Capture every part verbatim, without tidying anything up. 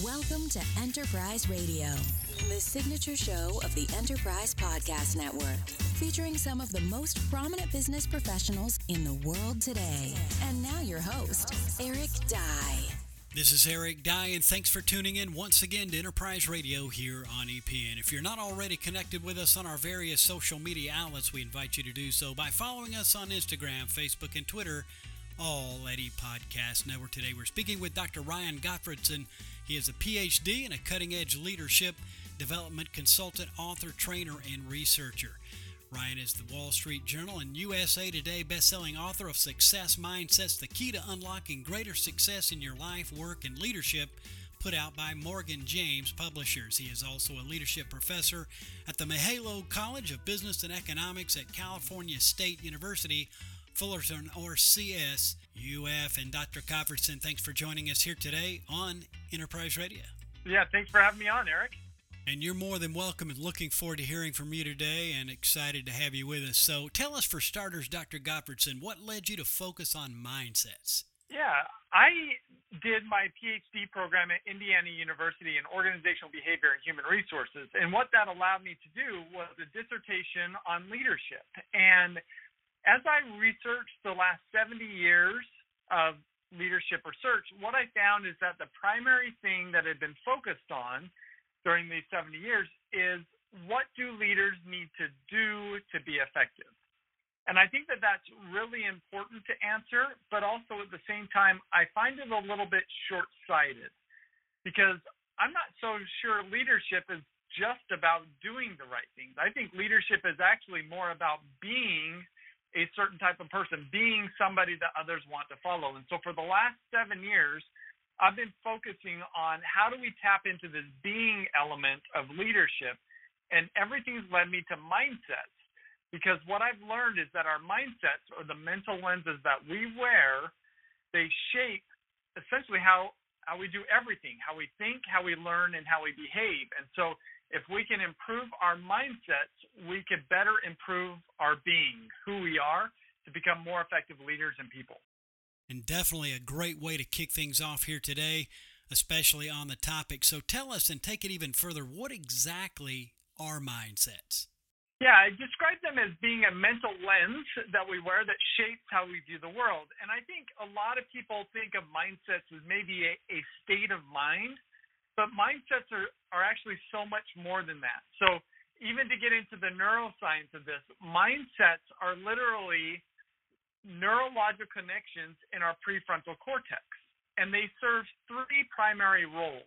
Welcome to Enterprise Radio, the signature show of the Enterprise Podcast Network, featuring some of the most prominent business professionals in the world today. And now your host, Eric Dye. This is Eric Dye, and thanks for tuning in once again to Enterprise Radio here on E P N. If you're not already connected with us on our various social media outlets, we invite you to do so by following us on Instagram, Facebook, and Twitter, all at E Podcast Network. Today we're speaking with Doctor Ryan Gottfredson. He is a P H D and a cutting-edge leadership development consultant, author, trainer, and researcher. Ryan is the Wall Street Journal and U S A Today best-selling author of Success Mindsets, the key to unlocking greater success in your life, work, and leadership, put out by Morgan James Publishers. He is also a leadership professor at the Mahalo College of Business and Economics at California State University, Fullerton, or C S U F. And Doctor Gottfredson, thanks for joining us here today on Enterprise Radio. Yeah, thanks for having me on, Eric. And you're more than welcome and looking forward to hearing from you today and excited to have you with us. So tell us, for starters, Doctor Gottfredson, what led you to focus on mindsets? Yeah, I did my P H D program at Indiana University in Organizational Behavior and Human Resources. And what that allowed me to do was a dissertation on leadership. And as I researched the last seventy years of leadership research, what I found is that the primary thing that had been focused on during these seventy years is, what do leaders need to do to be effective? And I think that that's really important to answer, but also at the same time, I find it a little bit short-sighted, because I'm not so sure leadership is just about doing the right things. I think leadership is actually more about being a certain type of person, being somebody that others want to follow. And so for the last seven years, I've been focusing on how do we tap into this being element of leadership, and everything's led me to mindsets, because what I've learned is that our mindsets, or the mental lenses that we wear, they shape essentially how, how we do everything, how we think, how we learn, and how we behave. And so if we can improve our mindsets, we could better improve our being, who we are, to become more effective leaders and people. And definitely a great way to kick things off here today, especially on the topic. So tell us, and take it even further, what exactly are mindsets? Yeah, I describe them as being a mental lens that we wear that shapes how we view the world. And I think a lot of people think of mindsets as maybe a, a state of mind, but mindsets are, are actually so much more than that. So even to get into the neuroscience of this, mindsets are literally neurological connections in our prefrontal cortex, and they serve three primary roles.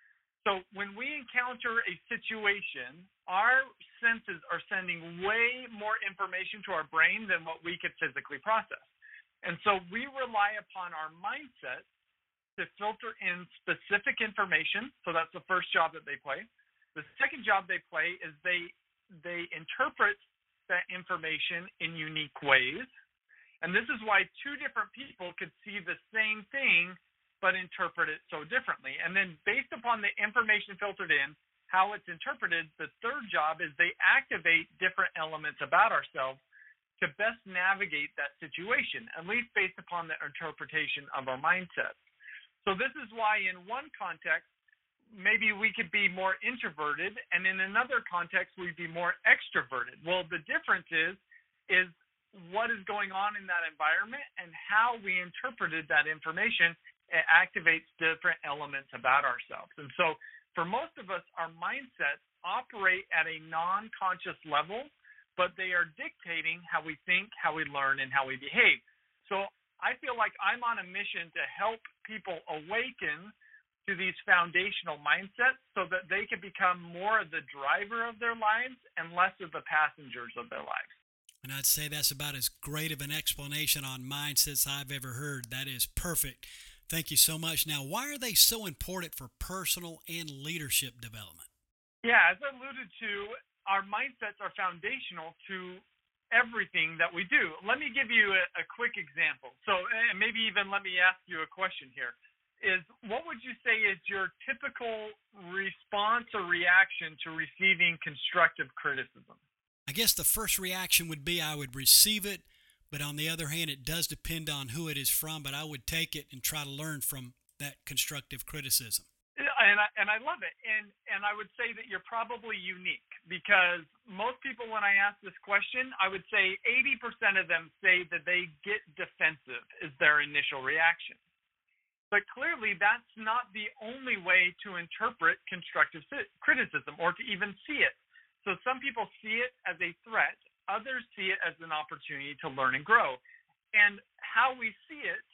So when we encounter a situation, our senses are sending way more information to our brain than what we could physically process. And so we rely upon our mindset to filter in specific information. So that's the first job that they play. The second job they play is they they interpret that information in unique ways. And this is why two different people could see the same thing but interpret it so differently. And then based upon the information filtered in, how it's interpreted, the third job is they activate different elements about ourselves to best navigate that situation, at least based upon the interpretation of our mindset. So this is why in one context, maybe we could be more introverted, and in another context, we'd be more extroverted. Well, the difference is, is what is going on in that environment and how we interpreted that information. It activates different elements about ourselves. And so for most of us, our mindsets operate at a non-conscious level, but they are dictating how we think, how we learn, and how we behave. So I feel like I'm on a mission to help people awaken to these foundational mindsets so that they can become more of the driver of their lives and less of the passengers of their lives. And I'd say that's about as great of an explanation on mindsets I've ever heard. That is perfect. Thank you so much. Now, why are they so important for personal and leadership development? Yeah, as I alluded to, our mindsets are foundational to everything that we do. Let me give you a, a quick example. So, and maybe even let me ask you a question here. Is what would you say is your typical response or reaction to receiving constructive criticism? I guess the first reaction would be I would receive it, but on the other hand, it does depend on who it is from, but I would take it and try to learn from that constructive criticism. and I, and I love it. And and I would say that you're probably unique, because most people, when I ask this question, I would say eighty percent of them say that they get defensive is their initial reaction. But clearly, that's not the only way to interpret constructive criticism or to even see it. So some people see it as a threat. Others see it as an opportunity to learn and grow. And how we see it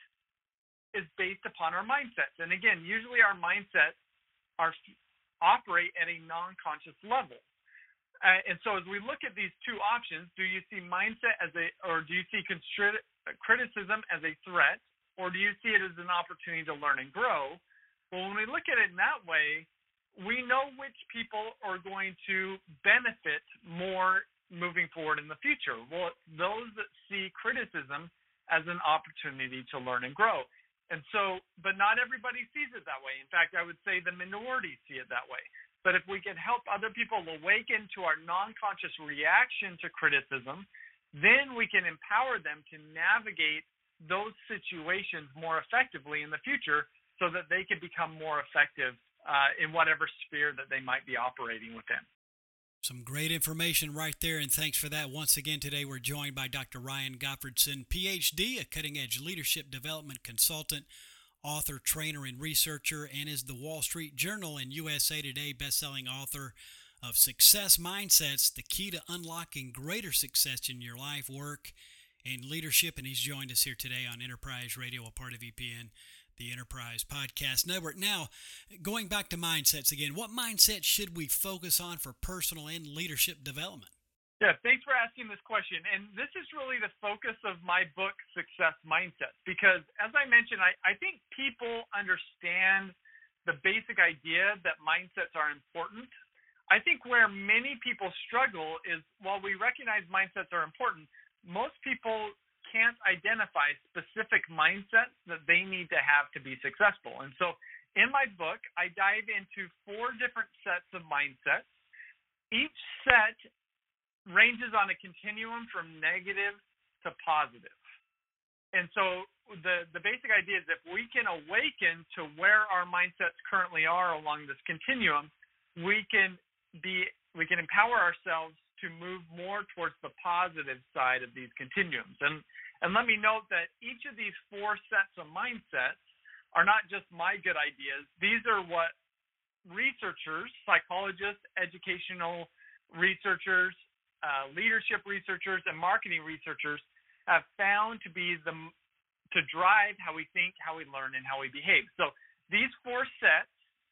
is based upon our mindsets. And again, usually our mindsets are operate at a non-conscious level. Uh, and so as we look at these two options, do you see mindset as a, or do you see constri- criticism as a threat, or do you see it as an opportunity to learn and grow? Well, when we look at it in that way, we know which people are going to benefit more moving forward in the future. Well, those that see criticism as an opportunity to learn and grow. And so, but not everybody sees it that way. In fact, I would say the minority see it that way. But if we can help other people awaken to our non-conscious reaction to criticism, then we can empower them to navigate those situations more effectively in the future, so that they can become more effective uh, in whatever sphere that they might be operating within. Some great information right there, and thanks for that. Once again, today we're joined by Doctor Ryan Gottfredson, P H D, a cutting-edge leadership development consultant, author, trainer, and researcher, and is the Wall Street Journal and U S A Today best-selling author of Success Mindsets, the key to unlocking greater success in your life, work, and leadership. And he's joined us here today on Enterprise Radio, a part of E P N, the Enterprise Podcast Network. Now, going back to mindsets again, what mindset should we focus on for personal and leadership development? Yeah, thanks for asking this question. And this is really the focus of my book, Success Mindsets, because as I mentioned, I, I think people understand the basic idea that mindsets are important. I think where many people struggle is, while we recognize mindsets are important, most people can't identify specific mindsets that they need to have to be successful. And so in my book, I dive into four different sets of mindsets. Each set ranges on a continuum from negative to positive. And so the, the basic idea is, if we can awaken to where our mindsets currently are along this continuum, we can be we can empower ourselves to move more towards the positive side of these continuums. And and let me note that each of these four sets of mindsets are not just my good ideas. These are what researchers, psychologists, educational researchers, uh, leadership researchers, and marketing researchers have found to be the to drive how we think, how we learn, and how we behave. So these four sets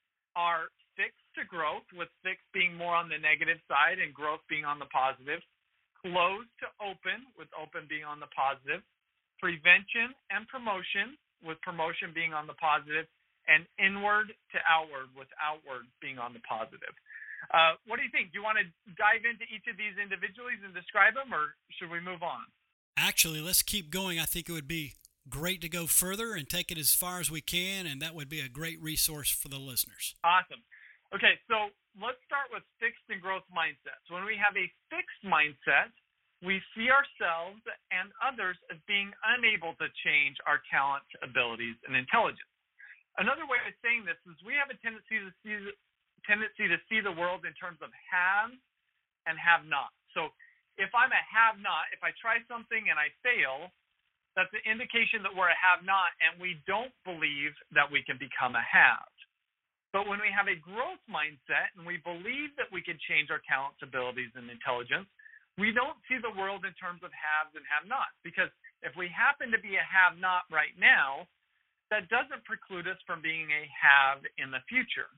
are fixed to growth, with fixed being more on the negative side and growth being on the positive. Closed to open, with open being on the positive. Prevention and promotion, with promotion being on the positive. And inward to outward, with outward being on the positive. Uh, what do you think? Do you want to dive into each of these individually and describe them, or should we move on? Actually, let's keep going. I think it would be great to go further and take it as far as we can, and that would be a great resource for the listeners. Awesome. Okay, so let's start with fixed and growth mindsets. When we have a fixed mindset, we see ourselves and others as being unable to change our talents, abilities, and intelligence. Another way of saying this is, we have a tendency to see tendency to see the world in terms of haves and have-not. So if I'm a have-not, if I try something and I fail, that's an indication that we're a have-not, and we don't believe that we can become a have. But when we have a growth mindset and we believe that we can change our talents, abilities, and intelligence, we don't see the world in terms of haves and have-nots. Because if we happen to be a have-not right now, that doesn't preclude us from being a have in the future.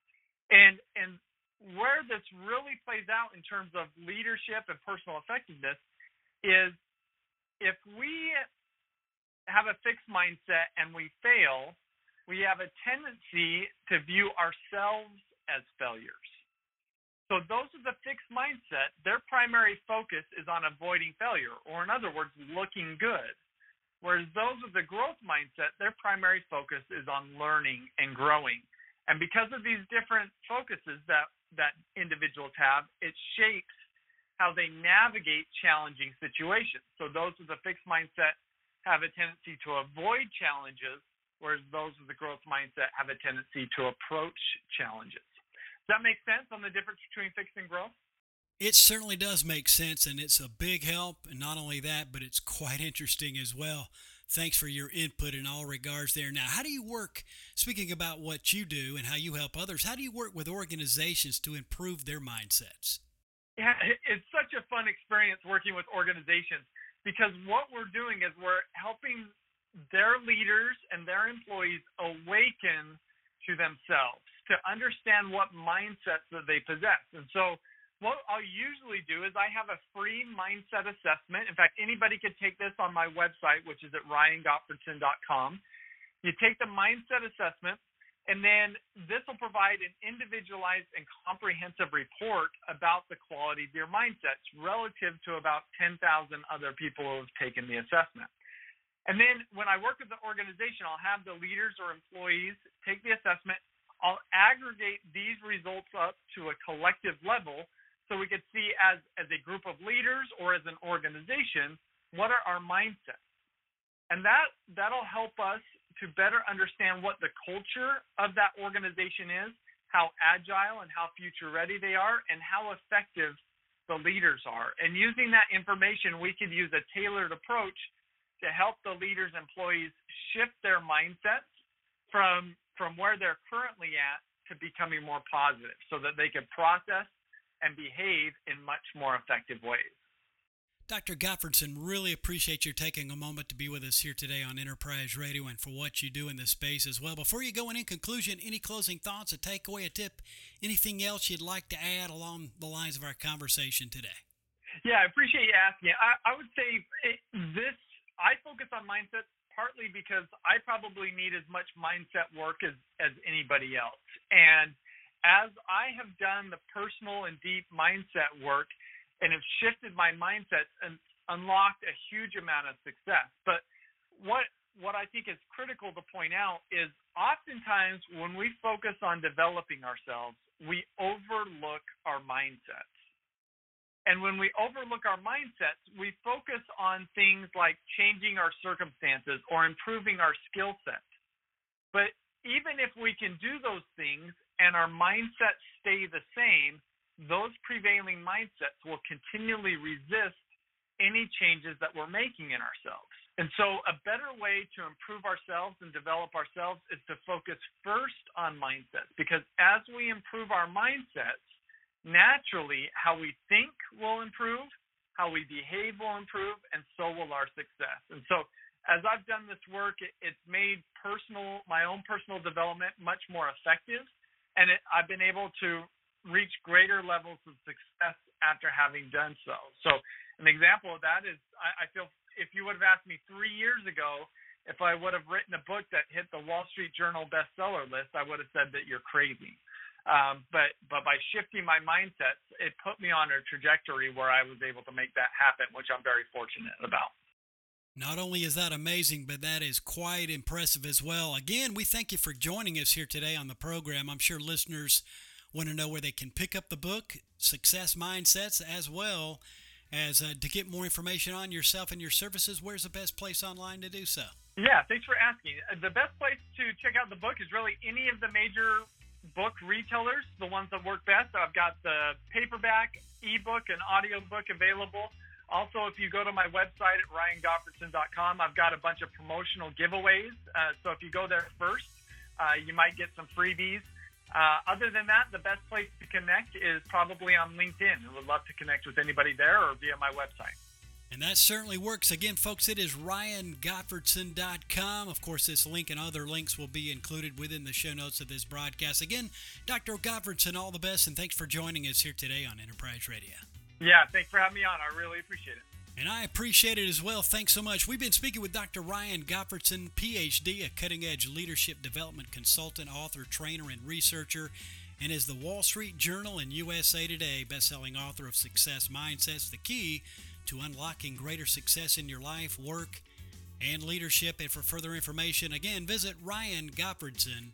And and where this really plays out in terms of leadership and personal effectiveness is, if we have a fixed mindset and we fail, we have a tendency to view ourselves as failures. So those with the fixed mindset, their primary focus is on avoiding failure, or in other words, looking good. Whereas those with the growth mindset, their primary focus is on learning and growing. And because of these different focuses that, that individuals have, it shapes how they navigate challenging situations. So those with a fixed mindset have a tendency to avoid challenges, whereas those with the growth mindset have a tendency to approach challenges. Does that make sense on the difference between fixed and growth? It certainly does make sense, and it's a big help. And not only that, but it's quite interesting as well. Thanks for your input in all regards there. Now, how do you work, speaking about what you do and how you help others, how do you work with organizations to improve their mindsets? Yeah, it's such a fun experience working with organizations, because what we're doing is we're helping their leaders and their employees awaken to themselves, to understand what mindsets that they possess. And so what I'll usually do is I have a free mindset assessment. In fact, anybody could take this on my website, which is at ryan gottfredson dot com. You take the mindset assessment, and then this will provide an individualized and comprehensive report about the quality of your mindsets relative to about ten thousand other people who have taken the assessment. And then when I work with the organization, I'll have the leaders or employees take the assessment. I'll aggregate these results up to a collective level so we could see as, as a group of leaders or as an organization, what are our mindsets? And that, that'll help us to better understand what the culture of that organization is, how agile and how future ready they are, and how effective the leaders are. And using that information, we could use a tailored approach to help the leaders' employees shift their mindsets from, from where they're currently at to becoming more positive so that they can process and behave in much more effective ways. Doctor Gottfredson, really appreciate your taking a moment to be with us here today on Enterprise Radio and for what you do in this space as well. Before you go, and in conclusion, any closing thoughts, a takeaway, a tip, anything else you'd like to add along the lines of our conversation today? Yeah, I appreciate you asking. I, I would say it, this, I focus on mindset partly because I probably need as much mindset work as, as anybody else. And as I have done the personal and deep mindset work and have shifted my mindset and unlocked a huge amount of success. But what what I think is critical to point out is oftentimes when we focus on developing ourselves, we overlook our mindsets. And when we overlook our mindsets, we focus on things like changing our circumstances or improving our skill set. But even if we can do those things and our mindsets stay the same, those prevailing mindsets will continually resist any changes that we're making in ourselves. And so a better way to improve ourselves and develop ourselves is to focus first on mindsets, because as we improve our mindsets, naturally how we think will improve, how we behave will improve, and so will our success. And so as I've done this work, it, it's made personal, my own personal development much more effective, and it, I've been able to reach greater levels of success after having done so. So an example of that is I, I feel if you would have asked me three years ago if I would have written a book that hit the Wall Street Journal bestseller list, I would have said that you're crazy. Um, but but by shifting my mindset, it put me on a trajectory where I was able to make that happen, which I'm very fortunate about. Not only is that amazing, but that is quite impressive as well. Again, we thank you for joining us here today on the program. I'm sure listeners want to know where they can pick up the book, Success Mindsets, as well as uh, to get more information on yourself and your services. Where's the best place online to do so? Yeah, thanks for asking. The best place to check out the book is really any of the major book retailers, the ones that work best. I've got the paperback, ebook, and audiobook available. Also, if you go to my website at ryan gottfredson dot com, I've got a bunch of promotional giveaways. Uh, so if you go there first, uh, you might get some freebies. Uh, other than that, the best place to connect is probably on LinkedIn. I would love to connect with anybody there or via my website. And that certainly works. Again, folks, it is ryan gottfredson dot com. Of course, this link and other links will be included within the show notes of this broadcast. Again, Doctor Gottfredson, all the best, and thanks for joining us here today on Enterprise Radio. Yeah, thanks for having me on. I really appreciate it. And I appreciate it as well. Thanks so much. We've been speaking with Doctor Ryan Gottfredson, P H D, a cutting-edge leadership development consultant, author, trainer, and researcher, and is the Wall Street Journal and U S A Today best-selling author of Success Mindsets, the key to unlocking greater success in your life, work, and leadership. And for further information, again, visit ryan gottfredson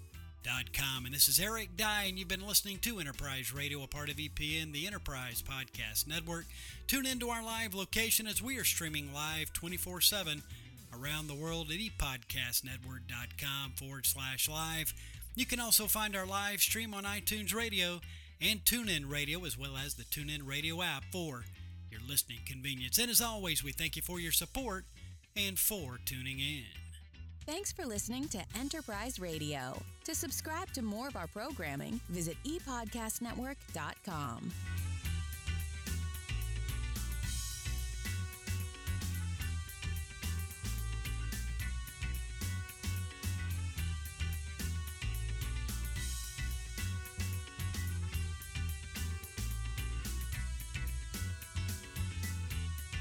dot com. And this is Eric Dye, and you've been listening to Enterprise Radio, a part of E P N, the Enterprise Podcast Network. Tune into our live location as we are streaming live twenty-four seven around the world at epodcastnetwork.com forward slash live. You can also find our live stream on iTunes Radio and TuneIn Radio, as well as the TuneIn Radio app for your listening convenience. And as always, we thank you for your support and for tuning in. Thanks for listening to Enterprise Radio. To subscribe to more of our programming, visit e podcast network dot com.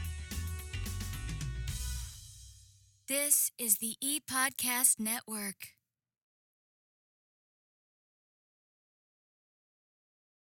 This is the ePodcast Network.